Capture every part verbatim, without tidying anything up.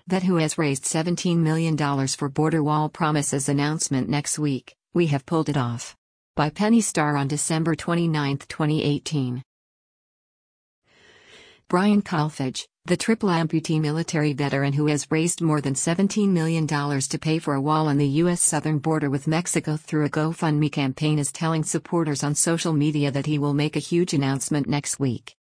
That who has raised seventeen million dollars for border wall promises announcement next week, we have pulled it off. By Penny Starr on December twenty-ninth, twenty eighteen. Brian Kolfage, the triple amputee military veteran who has raised more than seventeen million dollars to pay for a wall on the U S southern border with Mexico through a GoFundMe campaign, is telling supporters on social media that he will make a huge announcement next week.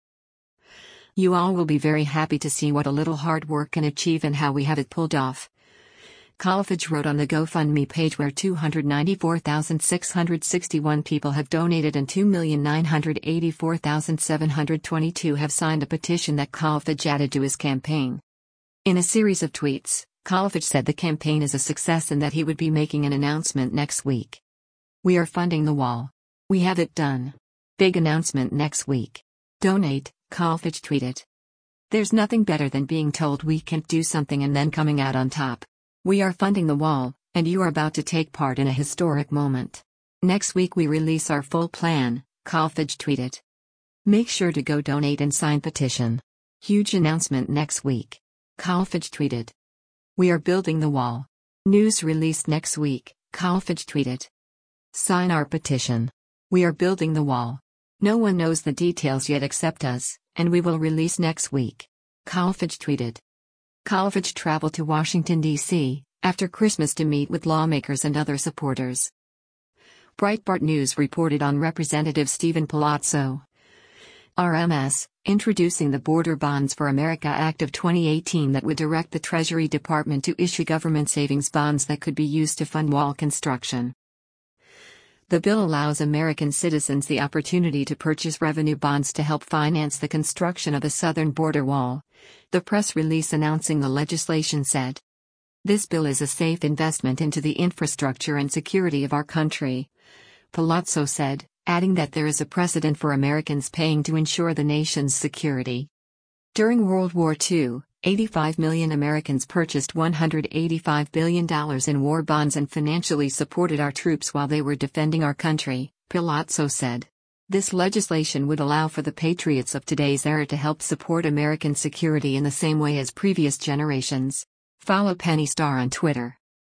You all will be very happy to see what a little hard work can achieve and how we have it pulled off. Kolfage wrote on the GoFundMe page, where two hundred ninety-four thousand six hundred sixty-one people have donated and two million nine hundred eighty-four thousand seven hundred twenty-two have signed a petition that Kolfage added to his campaign. In a series of tweets, Kolfage said the campaign is a success and that he would be making an announcement next week. We are funding the wall. We have it done. Big announcement next week. Donate, Kolfage tweeted. There's nothing better than being told we can't do something and then coming out on top. We are funding the wall, and you are about to take part in a historic moment. Next week we release our full plan, Kolfage tweeted. Make sure to go donate and sign petition. Huge announcement next week. Kolfage tweeted. We are building the wall. News released next week, Kolfage tweeted. Sign our petition. We are building the wall. No one knows the details yet except us, and we will release next week. Kolfage tweeted. Kolfage traveled to Washington, D C, after Christmas to meet with lawmakers and other supporters. Breitbart News reported on Representative Stephen Palazzo, R M S, introducing the Border Bonds for America Act of twenty eighteen that would direct the Treasury Department to issue government savings bonds that could be used to fund wall construction. The bill allows American citizens the opportunity to purchase revenue bonds to help finance the construction of the southern border wall, the press release announcing the legislation said. This bill is a safe investment into the infrastructure and security of our country, Palazzo said, adding that there is a precedent for Americans paying to ensure the nation's security. During World War Two, eighty-five million Americans purchased one hundred eighty-five billion dollars in war bonds and financially supported our troops while they were defending our country, Palazzo said. This legislation would allow for the patriots of today's era to help support American security in the same way as previous generations. Follow Penny Starr on Twitter.